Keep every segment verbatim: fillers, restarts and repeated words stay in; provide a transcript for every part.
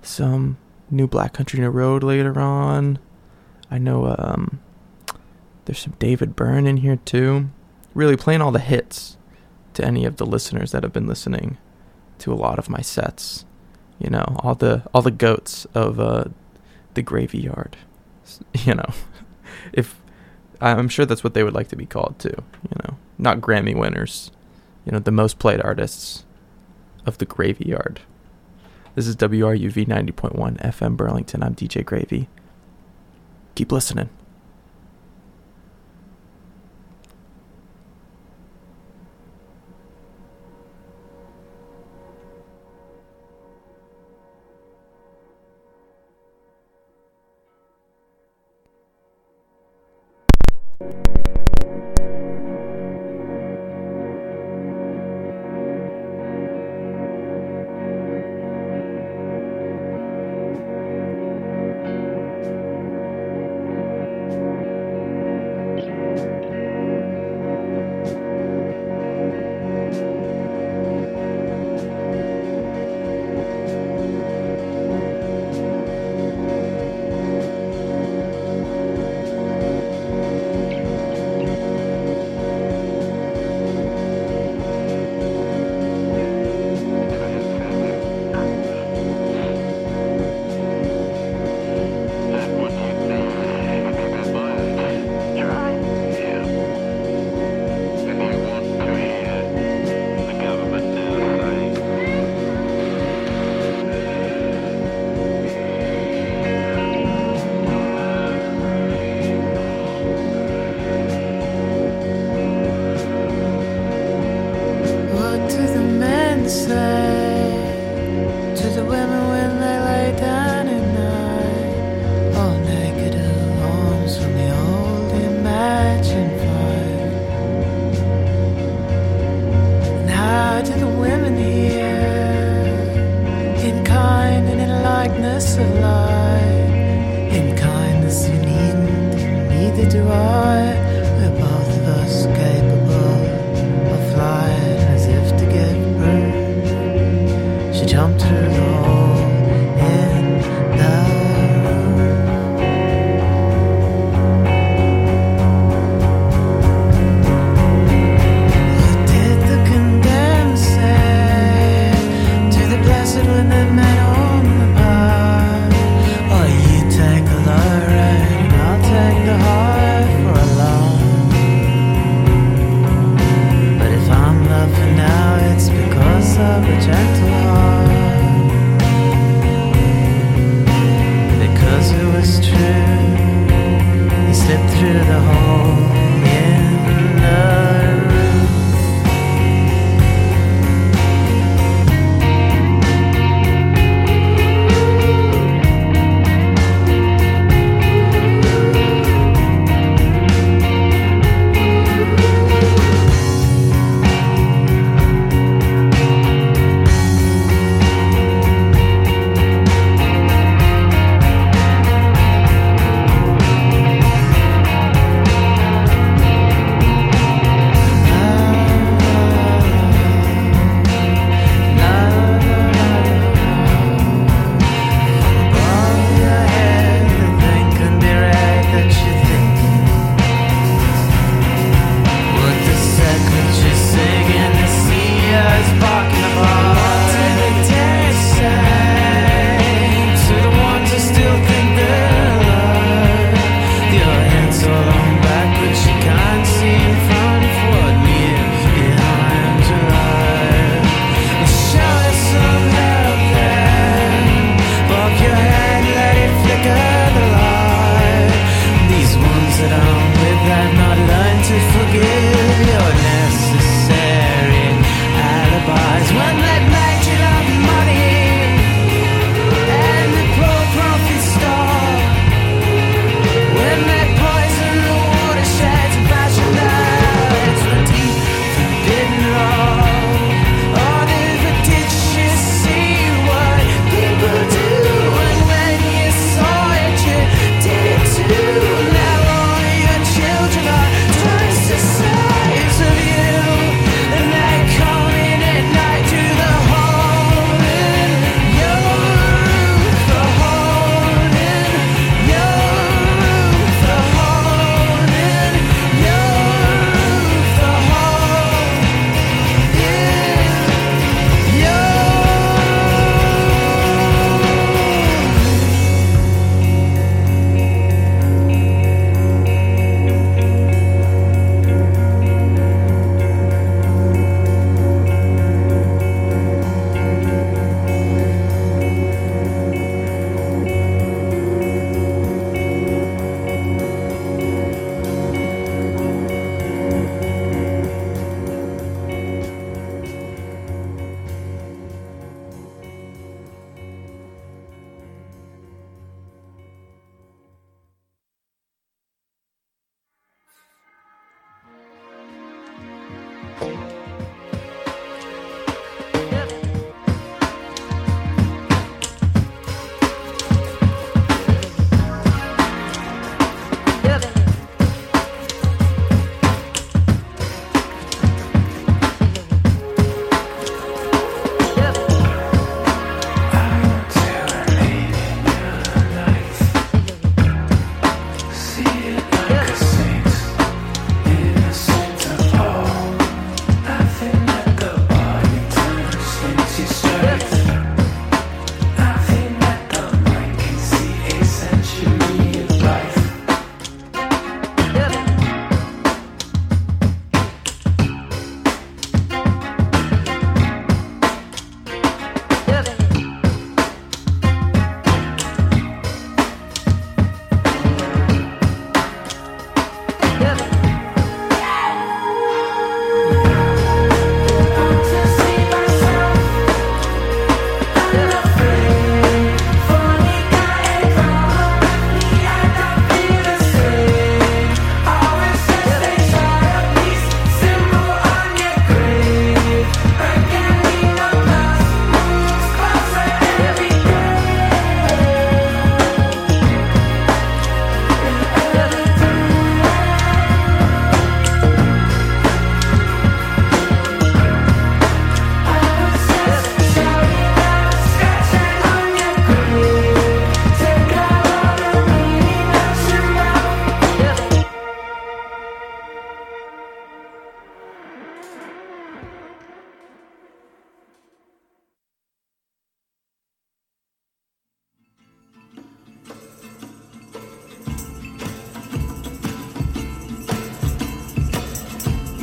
some new Black Country New Road later on. I know um, there's some David Byrne in here too. Really playing all the hits to any of the listeners that have been listening to a lot of my sets. You know, all the all the goats of uh, the Graveyard. You know, if I'm sure that's what they would like to be called too. You know, not Grammy winners. You know, the most played artists of the Graveyard. This is W R U V ninety point one F M Burlington. I'm D J Gravy. Keep listening.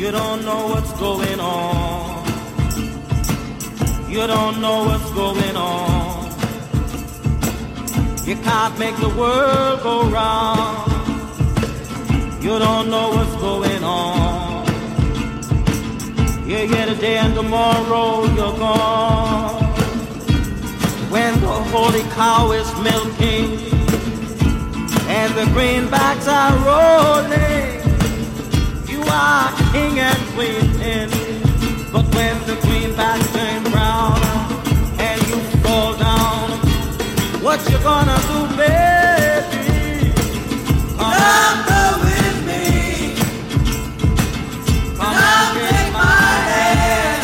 You don't know what's going on. You don't know what's going on. You can't make the world go round. You don't know what's going on. You're here today and tomorrow you're gone. When the holy cow is milking and the greenbacks are rolling, you are king and queen in. But when the greenbacks turn brown and you fall down, what you gonna do, baby? Come, Come go with me. Come, Come take my hand.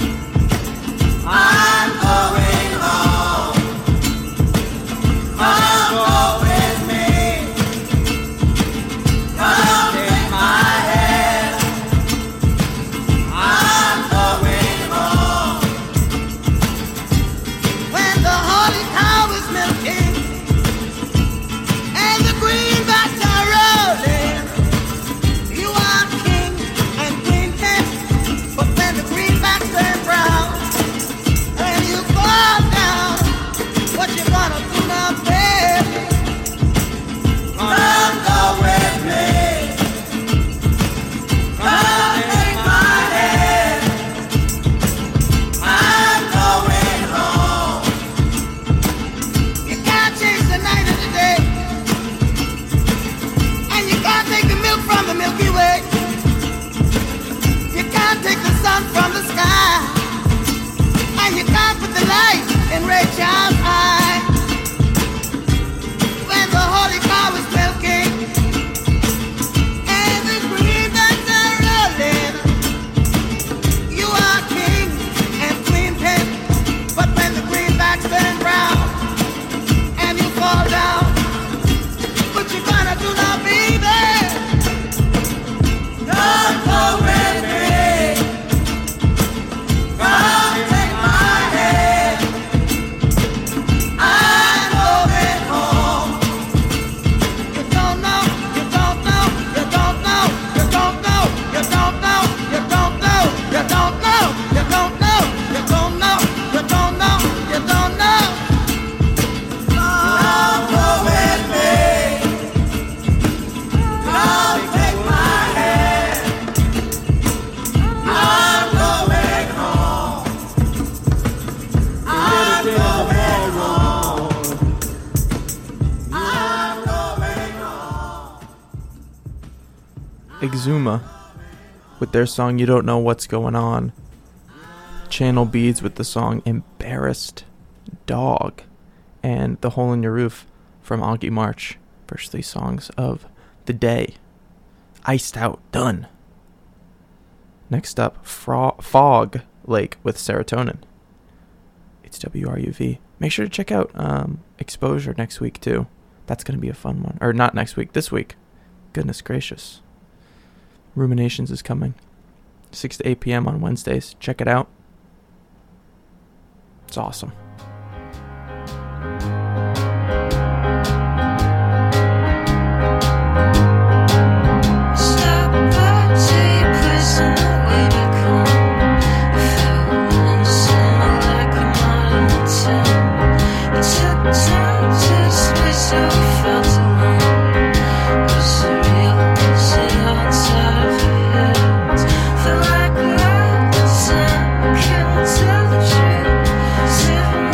I'm going home. Come go with me. Come take my hand. I'm going home. When the holy cow is milking and the greenbacks are rolling, you are king and queen king. But when the greenbacks turn brown and you fall down, what you gonna do now, baby? Come go with me. Come take my hand. I'm going home. You can't change the night of the day, and you can't take the milk from the Milky Way. You can't take the sun from the sky, and you can't put the light in Ray Charles' eye. When the holy cow is milking and the greenbacks are rolling, you are king and queen pin. But when the greenbacks turn brown and you fall down, what you gonna do now, baby? Come go with me. Come take my hand. I'm going home. You don't know, you don't know, you don't know, you don't know, you don't know, you don't know, you don't know, you don't know, you don't know, you don't know, you don't know. Come go with me. Come take my hand. I'm going home. I'm going home. I'm going home. Exuma with their song You Don't Know What's Going On. Channel Beads with the song Embarrassed Dog. And The Hole in Your Roof from Augie March. First three songs of the day. Iced Out. Done. Next up, Fro- Fog Lake with Serotonin. It's W R U V. Make sure to check out um, Exposure next week, too. That's going to be a fun one. Or not next week, this week. Goodness gracious. Ruminations is coming. six to eight p.m. on Wednesdays. Check it out. It's awesome. Stop by to your place on the way back home. I felt innocent like a modern ten. It took time to space how we felt alone. Was it real? Was it outside of your head? Felt like we were the same. Couldn't tell the truth. Seven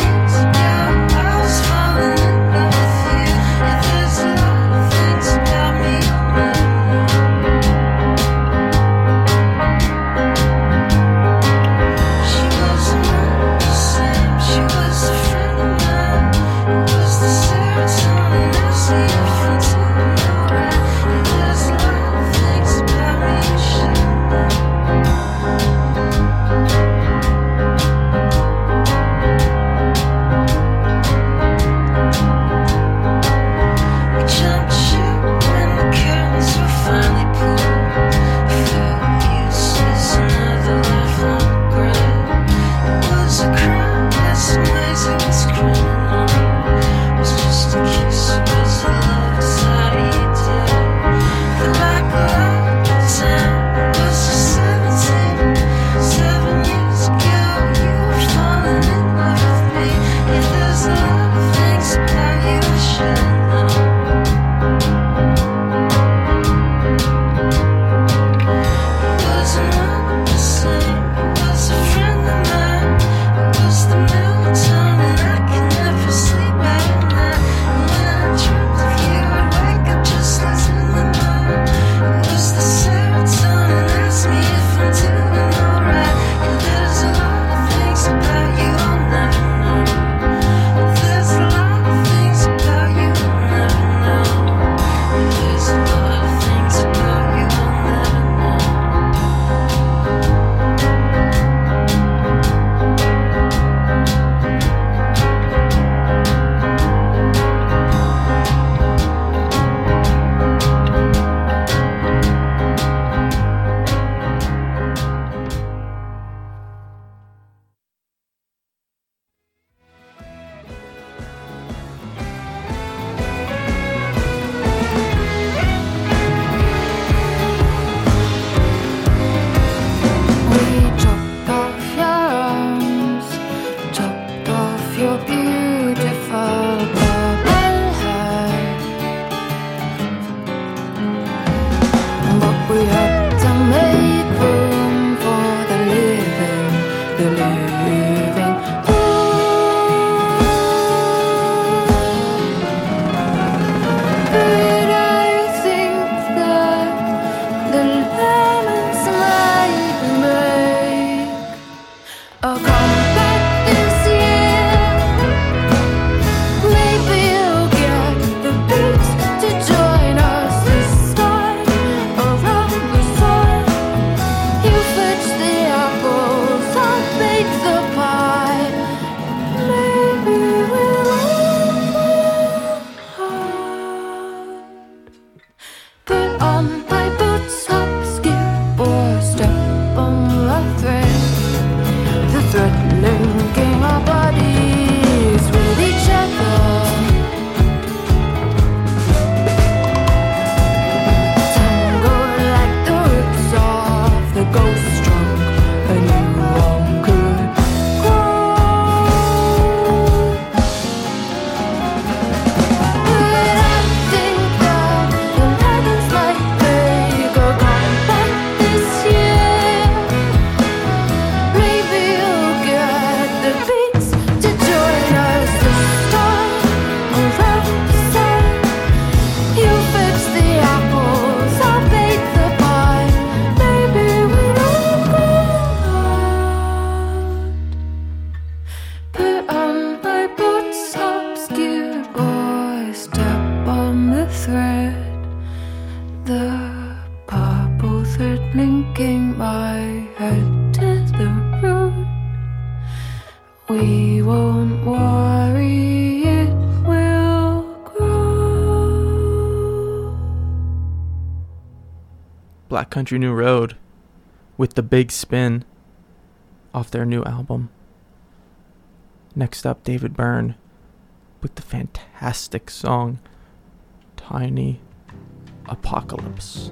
Black Country New Road with The Big Spin off their new album. Next up, David Byrne with the fantastic song Tiny Apocalypse.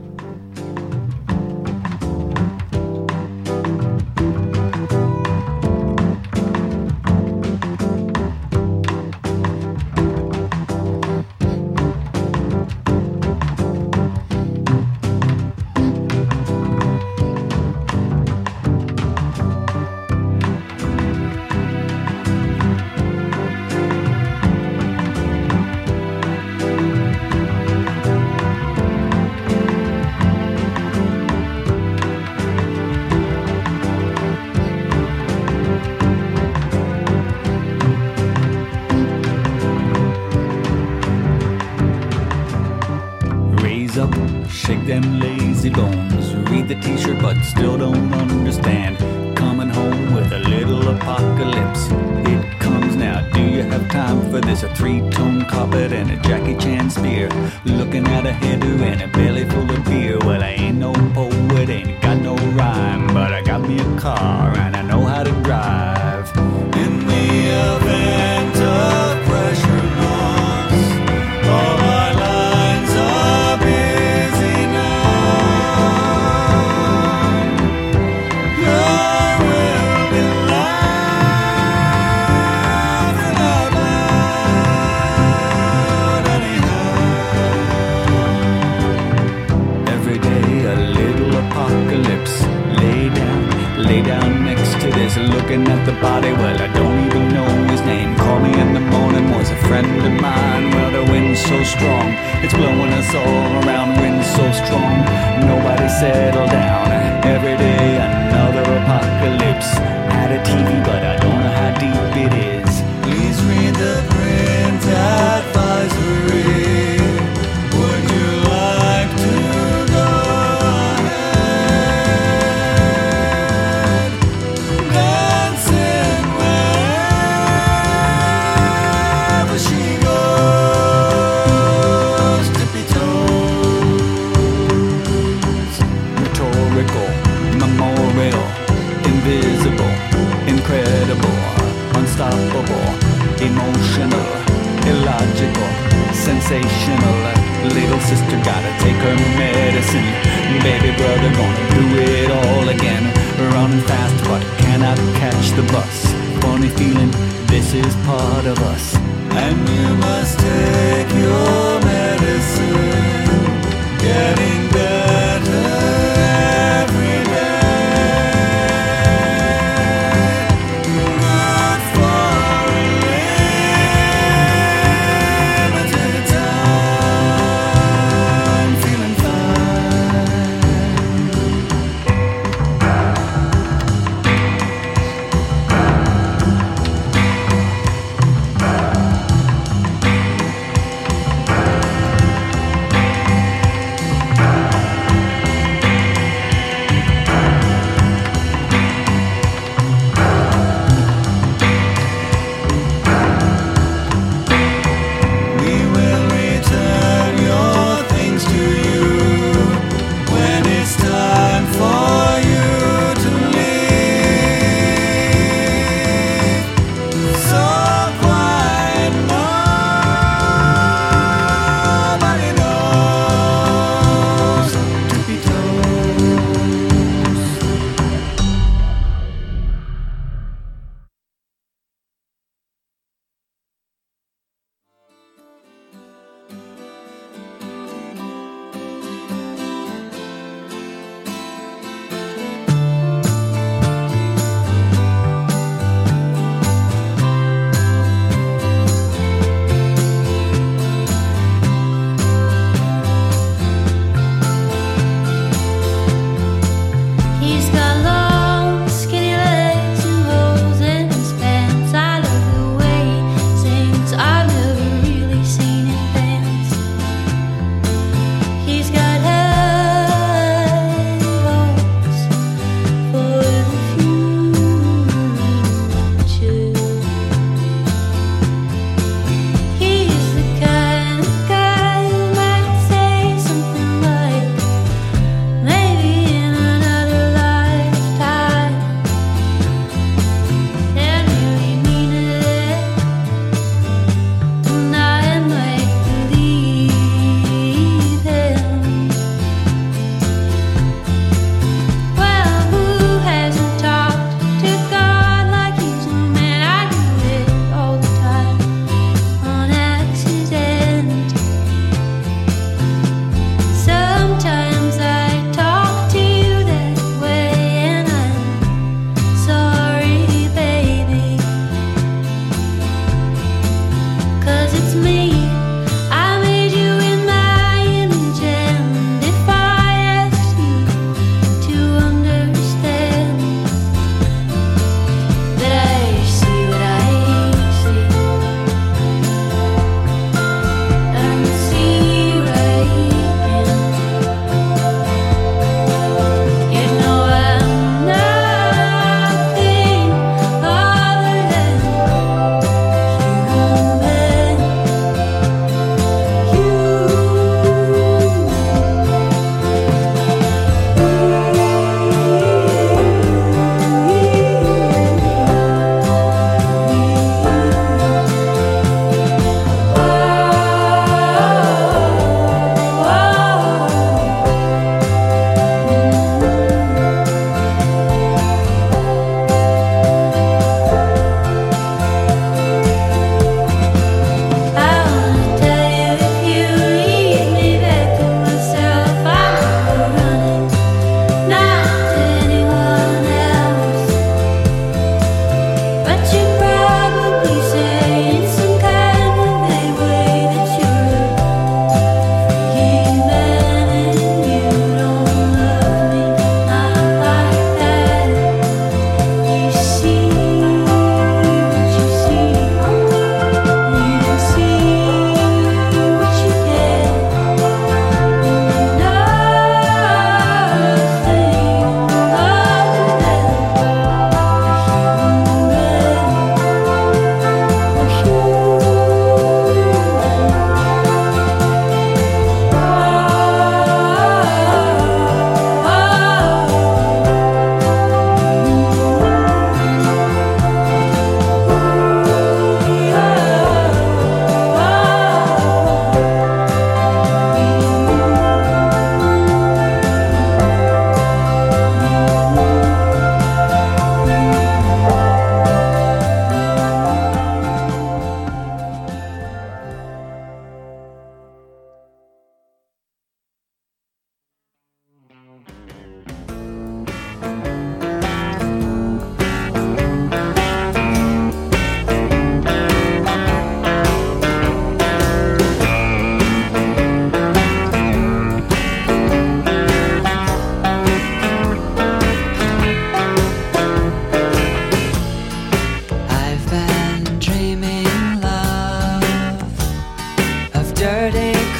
Shake them lazy bones. Read the t-shirt but still don't understand. Coming home with a little apocalypse. It comes now. Do you have time for this? A three-tone carpet and a Jackie Chan spear. Looking at a hairdo and a belly full of beer. Well, I ain't no poet, ain't got no rhyme, but I got me a car and I know how to drive. In the event of pressure loss, all my lines are busy now. I will be laughing out loud anyhow. Every day a little apocalypse. Lay down, lay down next to this. Looking at the body, well, I don't even know his name. Call me in the morning, was a friend of mine. Well, the wind's so strong, it's blowing us all around. Wind's so strong, nobody settle down. Every day another apocalypse. Had a T V, but I don't know how deep it is. Please read the print advisory. Would you like to go ahead? Dancing wherever she goes, tippy toes. Rhetorical, memorial, invisible, incredible, unstoppable, emotional, illogical, sensational. Little sister gotta take her medicine. Baby brother gonna do it all again. Running fast but cannot catch the bus. Funny feeling, this is part of us. And you must take your medicine. Getting better every day. Good for a limited time. Feeling fine.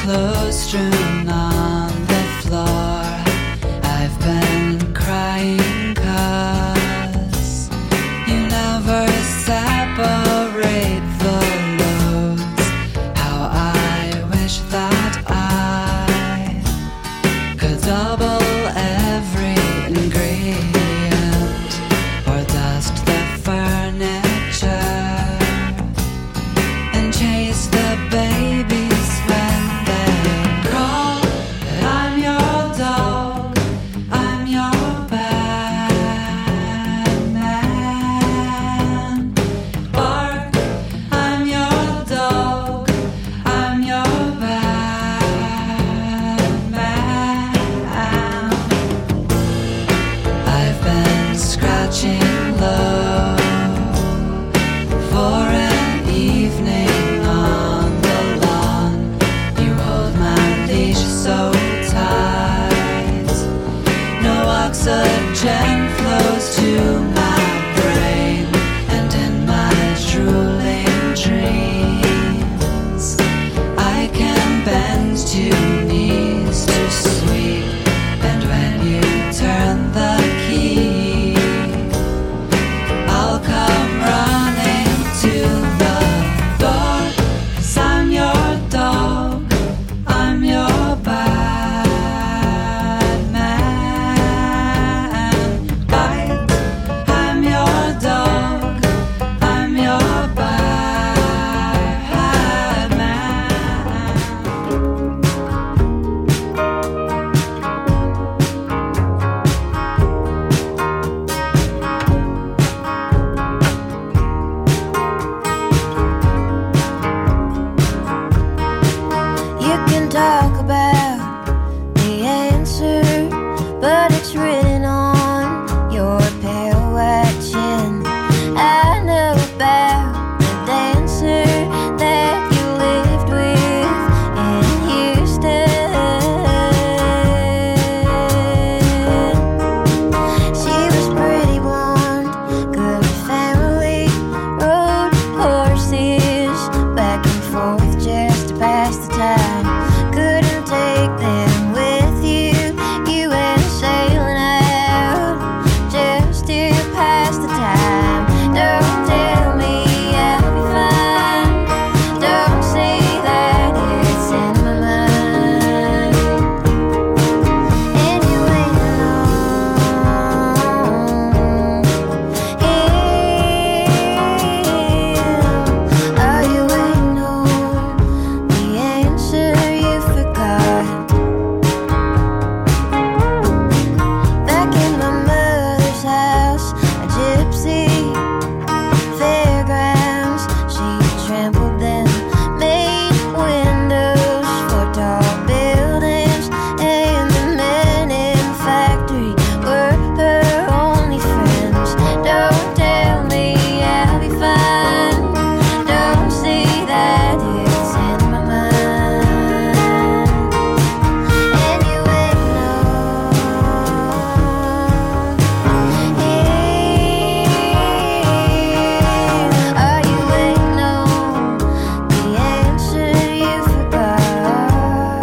clothes strewn on the floor. I've been crying 'cause you never separate the loads. How I wish that I could double every ingredient or dust the furniture and chase the babies when they crawl. But I'm your dog, I'm your bad man. Bark, I'm your dog, I'm your bad man. I've been scratching low for an evening on the lawn. You hold my leash so tight, no oxygen flows to my brain, and in my drooling dreams I can bend two knees to sweep, and when you turn the key I'll come running to the door. 'Cause I'm your dog, I'm your bad man. Bite, I'm your dog, I'm your bad man. You can talk about the answer, but it's written on your pale white chin. I know about the dancer that you lived with in Houston. She was pretty blonde, good family, rode horses back and forth just to pass the time. Couldn't take them with you. You went sailing out just to pass the time. Don't tell me I'll be fine. Don't say that it's in my mind. And you ain't alone. Are you waiting on the answer you forgot? Back in my mother's house, a gypsy fairgrounds, she trampled them, made windows for tall buildings, and the men in the factory were her only friends. Don't tell me I'll be fine. Don't say that it's in my mind. And you ain't alone. Are you waiting on the answer you forgot?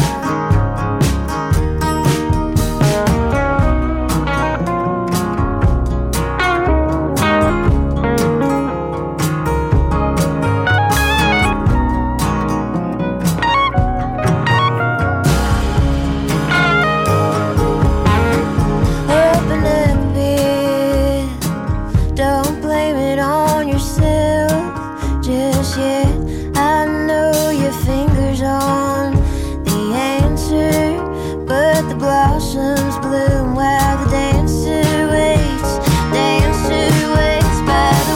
Open up a bit. Don't blame it on yourself just yet. I know your fingers on the answer, but the blossoms bloom while the dancer waits. Dancer waits by the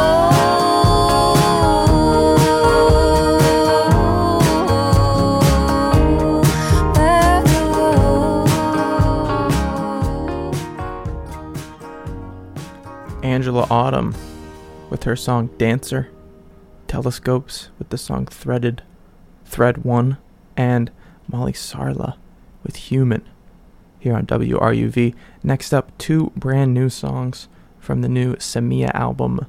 wall. By the wall. Angela Autumn with her song Dancer, Telescopes with the song Threaded, Thread one, and Molly Sarla with Human here on W R U V. Next up, two brand new songs from the new Samia album,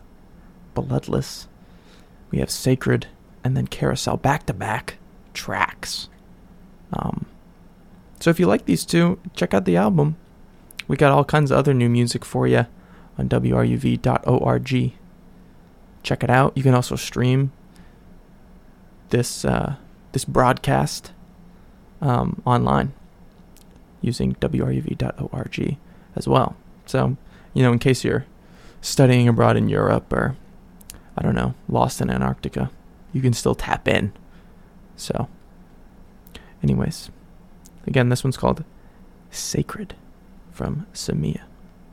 Bloodless. We have Sacred and then Carousel, back to back tracks. Um, so if you like these two, check out the album. We got all kinds of other new music for you on W R U V dot org. Check it out. You can also stream this uh, this broadcast um, online using W R U V dot org as well. So, you know, in case you're studying abroad in Europe or, I don't know, lost in Antarctica, you can still tap in. So, anyways, again, this one's called Sacred from Samia.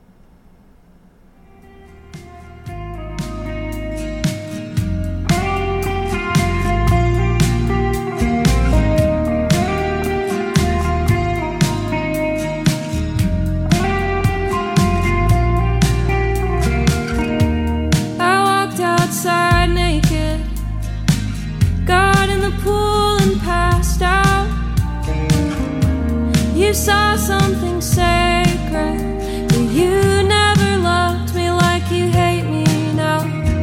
You saw something sacred, but you never loved me like you hate me now.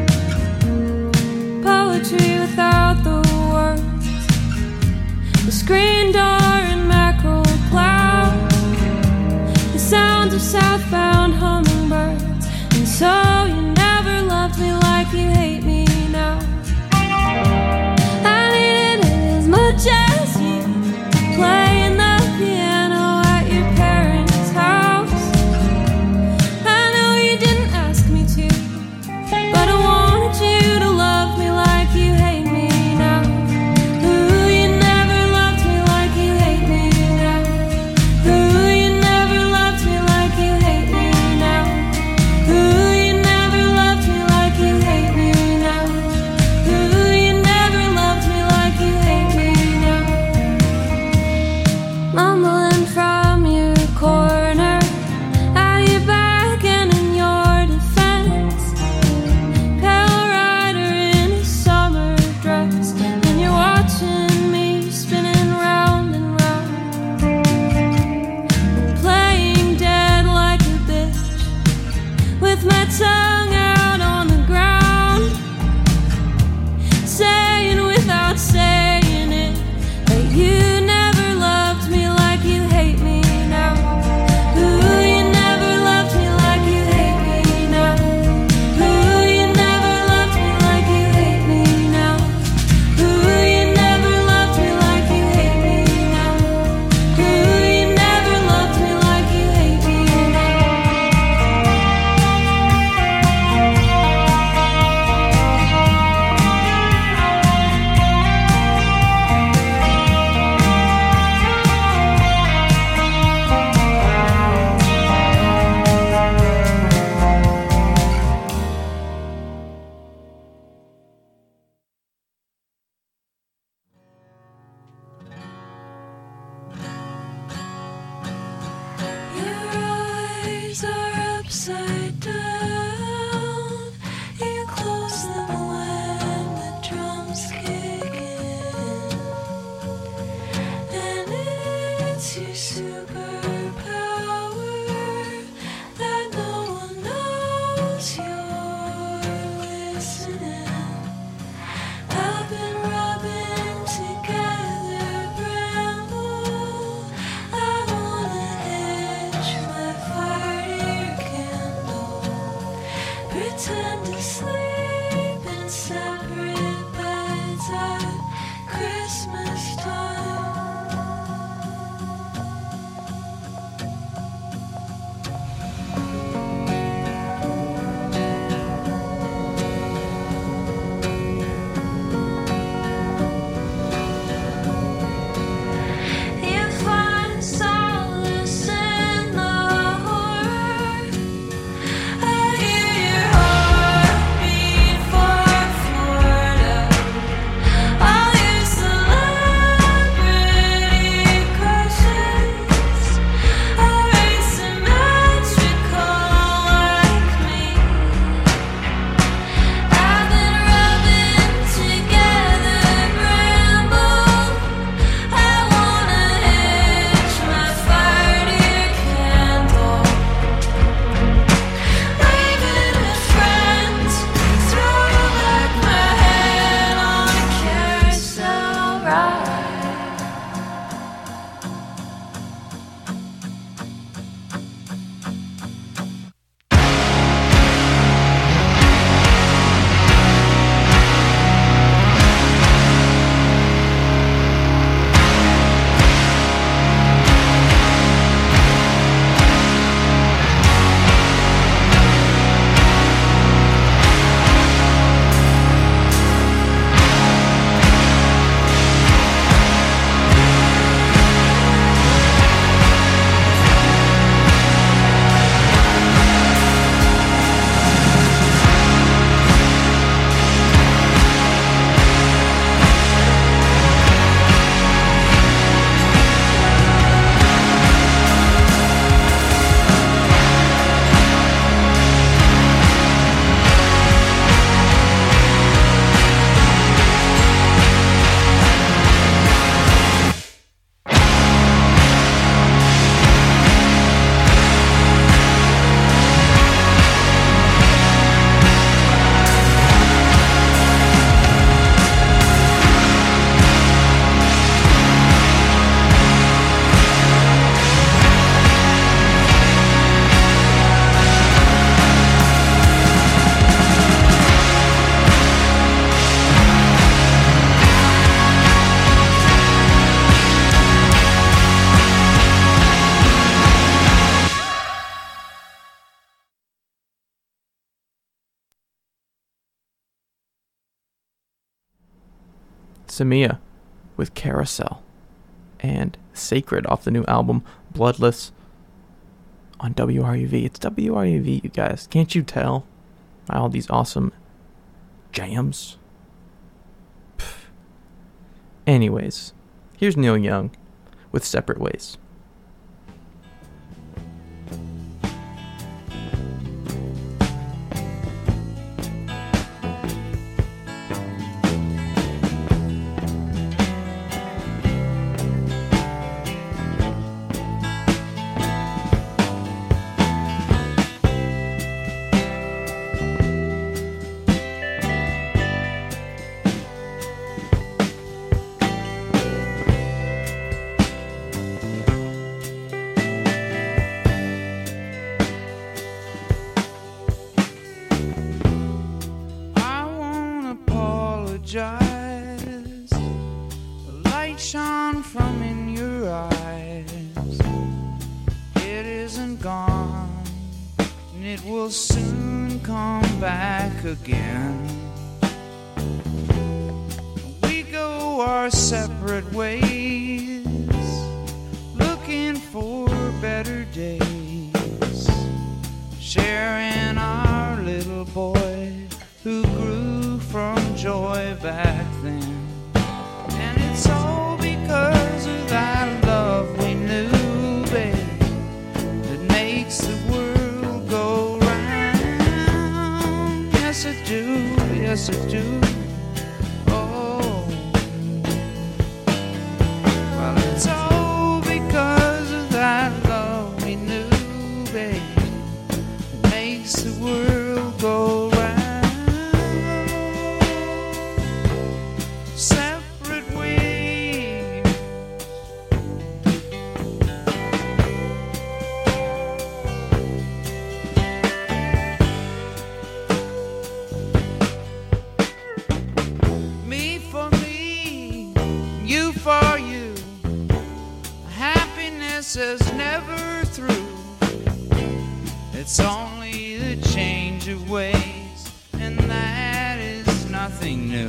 Poetry without the words, the screen door and mackerel clouds, the sounds of southbound hummingbirds. And so you never loved me like you hate me now. I needed it as much as you playing the piano at your parents' Samia with Carousel, and Sacred off the new album Bloodless on W R U V. It's W R U V, you guys. Can't you tell by all these awesome jams? Pff. Anyways, here's Neil Young with Separate Ways. Again, we go our separate ways, looking for better days, sharing our little boy who grew from joy back then. And it's all because of that love we knew, babe, that makes the world go round. Yes, I do, yes, I do. Oh, well, it's all because of that love we knew, babe. It makes the world go round. Separate ways. Me for me, you for you. Happiness is never through. It's only the change of ways, and that is nothing new.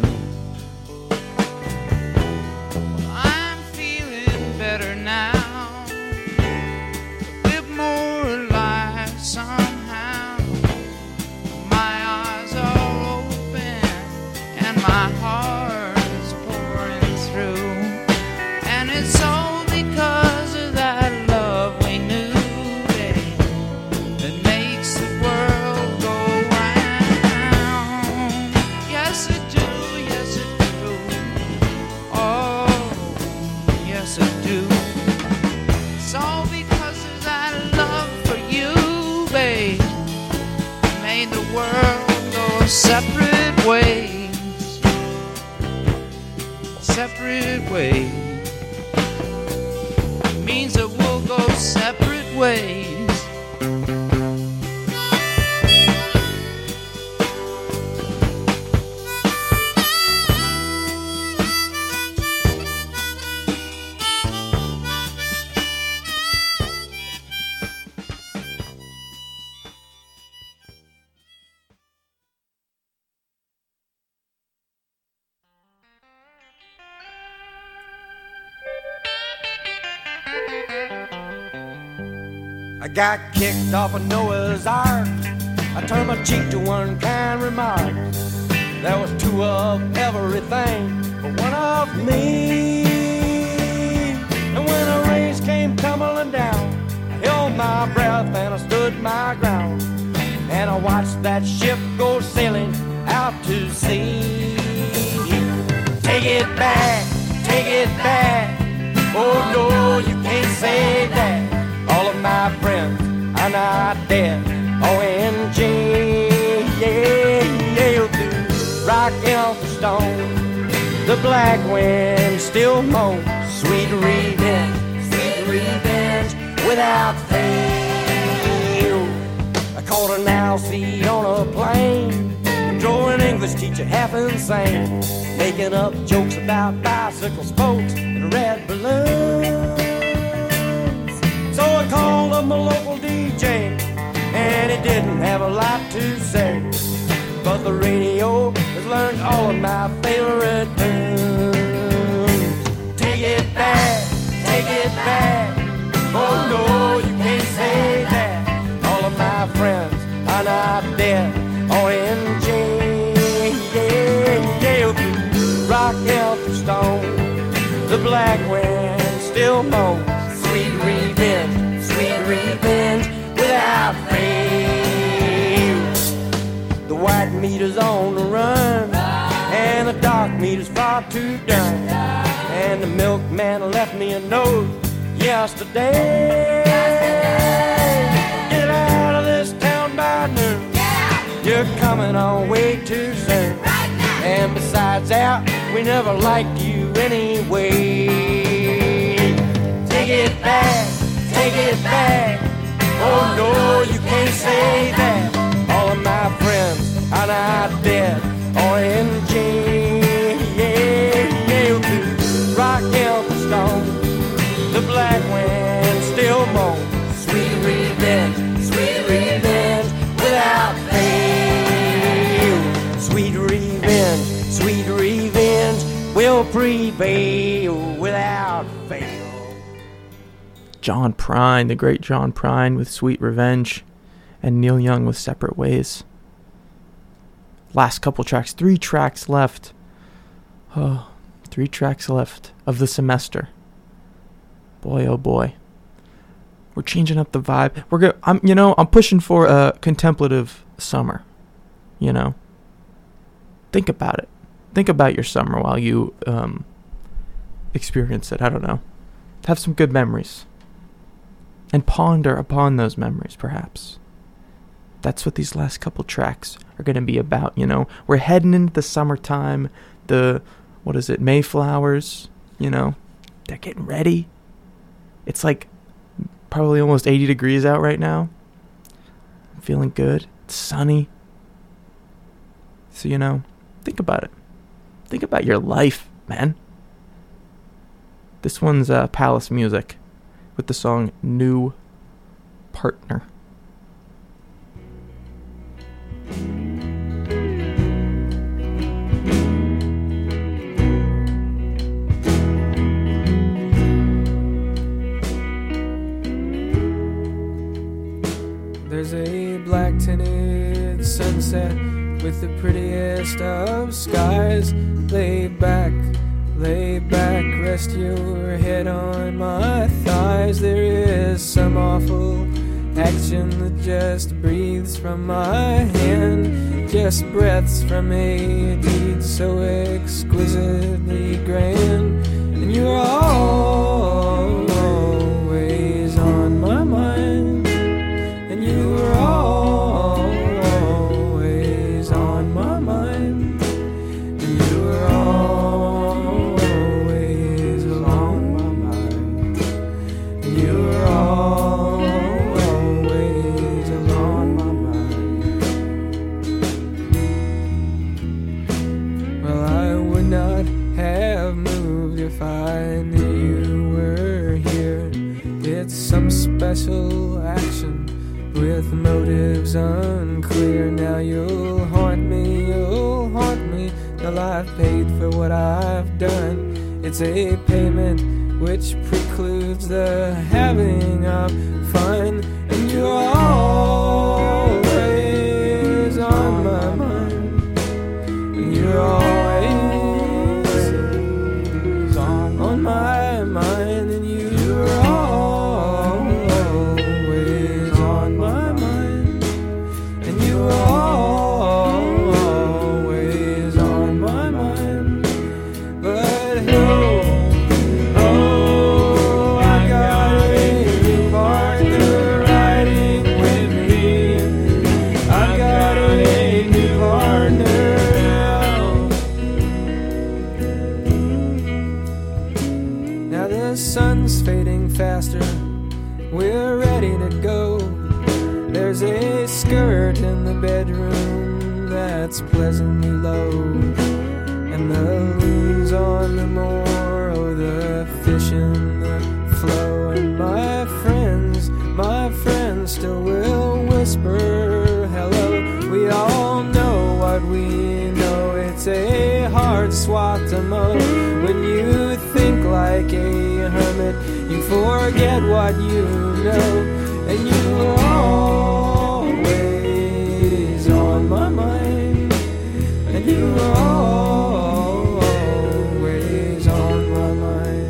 I'm feeling better now, a bit more alive somehow. My eyes are open and my heart is pouring through, and it's all because of that love we knew, babe, that makes the world go round. Yes, it do, yes, it do. Oh, yes, it do. It's all because of that love for you, babe, made the world go separate ways. Separate ways means that we'll go separate ways. I got kicked off of Noah's Ark. I turned my cheek to one kind remark. There was two of everything, but one of me. And when a race came tumbling down, I held my breath and I stood my ground. And I watched that ship go sailing out to sea. Take it back, take it back. Oh no, you can't say that. All of my friends are not dead. O M G, yeah, they'll do. Rocking off the stone, the black wind still moans. Sweet revenge, sweet revenge, without fail. I caught an Alcee on a plane, drove an English teacher half insane, making up jokes about bicycle spokes and red balloons. So I called up my local D J, and he didn't have a lot to say, but the radio has learned all of my favorite tunes. The black wind still moans. Sweet revenge, sweet revenge without fail. The white meter's on the run, and the dark meter's far too done. And the milkman left me a note yesterday. Get out of this town by noon. You're coming on way too soon. And besides that, we never liked you anyway. Take it back, take it back. Oh no, you can't say that. All of my friends are not dead or in jail. To rock Elphinstone, the black wind still moans. Sweet revenge, sweet revenge without fail. Sweet revenge, sweet revenge will prevail without fail. John Prine, the great John Prine with Sweet Revenge, and Neil Young with Separate Ways. Last couple tracks, three tracks left. Oh, three tracks left of the semester. Boy, oh boy. We're changing up the vibe. We're go- I'm, you know, I'm pushing for a contemplative summer. You know, think about it. Think about your summer while you um, experience it. I don't know. Have some good memories. And ponder upon those memories, perhaps. That's what these last couple tracks are going to be about, you know. We're heading into the summertime. The, what is it, Mayflowers, you know. They're getting ready. It's like probably almost eighty degrees out right now. I'm feeling good. It's sunny. So, you know, think about it. Think about your life, man. This one's uh, Palace Music with the song New Partner. There's a black tinted sunset with the prettiest of skies. Lay back, lay back, rest your head on my thighs. There is some awful action that just breathes from my hand, just breaths from a deed so exquisitely grand. And you're always on my mind, and you're always on my mind, and you're always on my mind, and you're always on my mind. Well, I would not have moved if I knew you were here. It's some special action with motives unclear. Now you'll haunt me, you'll haunt me till I've paid for what I've done. It's a payment which precludes the having of fun. And you're always on my mind, and you're always on, on my mind, and you're always on my mind, and you're always on my mind. But oh, oh, I got a new partner riding with me. I got a new partner now. Now the sun's fading faster. We're ready to go. There's a skirt in the bedroom that's pleasantly low, and the loons on the moor, oh, the fish in the flow. And my friends, my friends still will whisper hello. We all know what we know. It's a hard swat to mow. When you think like a hermit, you forget what you know. And you're always on my mind, and you're always on my mind.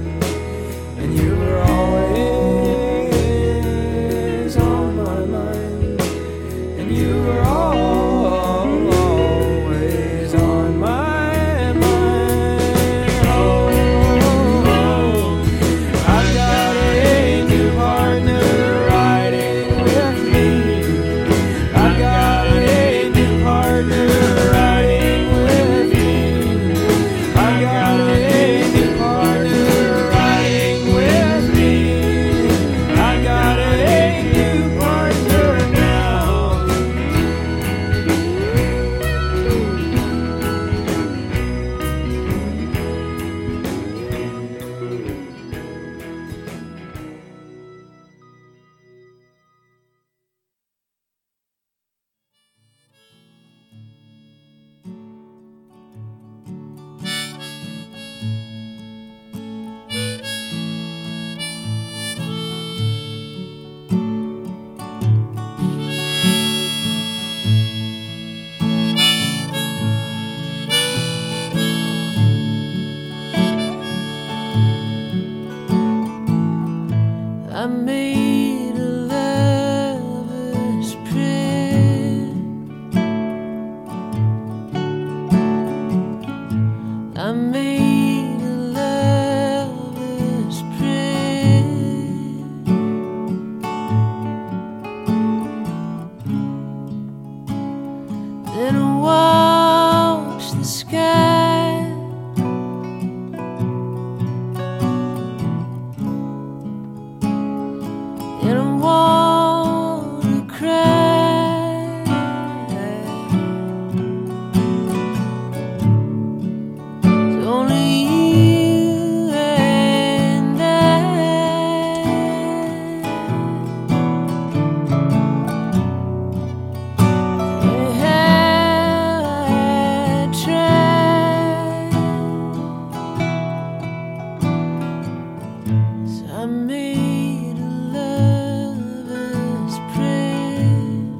I made a lover's prayer.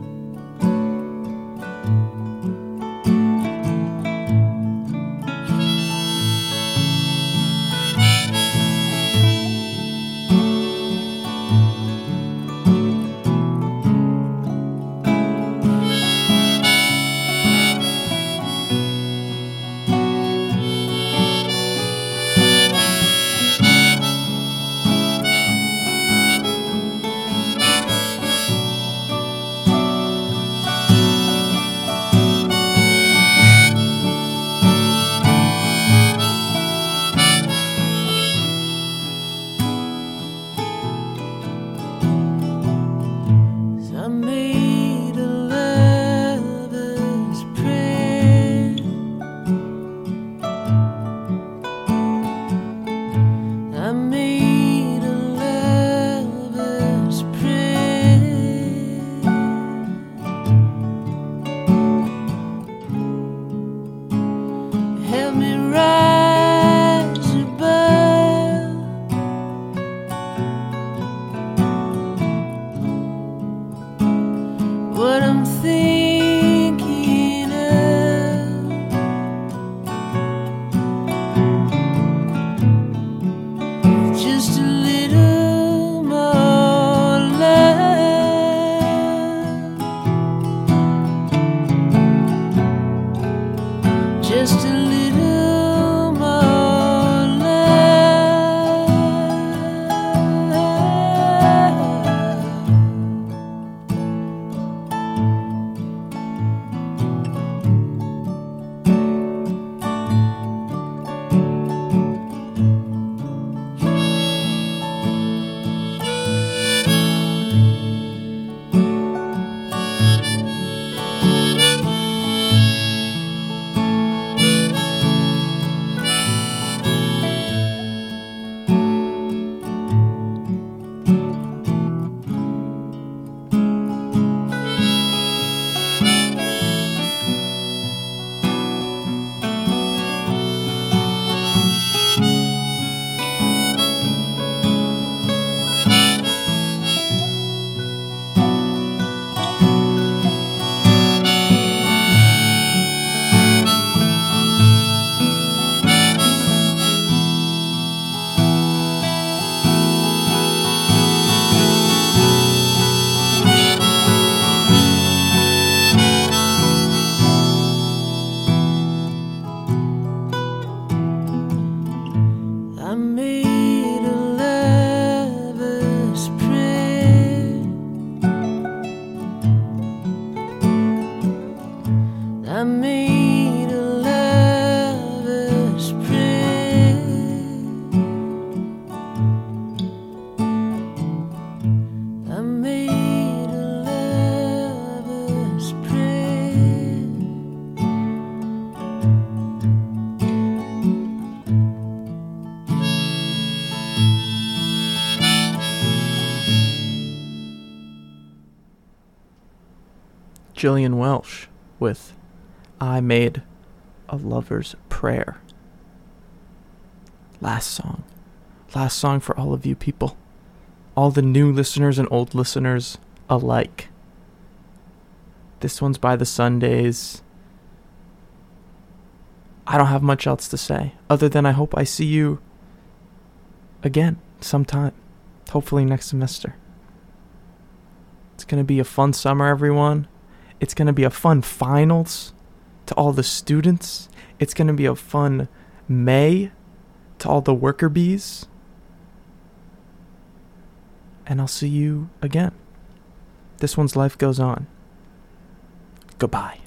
I made a lover's prayer. I made a lover's prayer. Help me rise above what I'm thinking of. Just a little more love. Just a little more love. I made a lover's prayer. I made a lover's prayer. I made a lover's prayer. Jillian Welsh with I Made a Lover's Prayer. Last song. Last song for all of you people. All the new listeners and old listeners alike. This one's by the Sundays. I don't have much else to say, other than I hope I see you again sometime. Hopefully next semester. It's going to be a fun summer, everyone. It's going to be a fun finals to all the students. It's going to be a fun May to all the worker bees. And I'll see you again. This one's Life Goes On. Goodbye.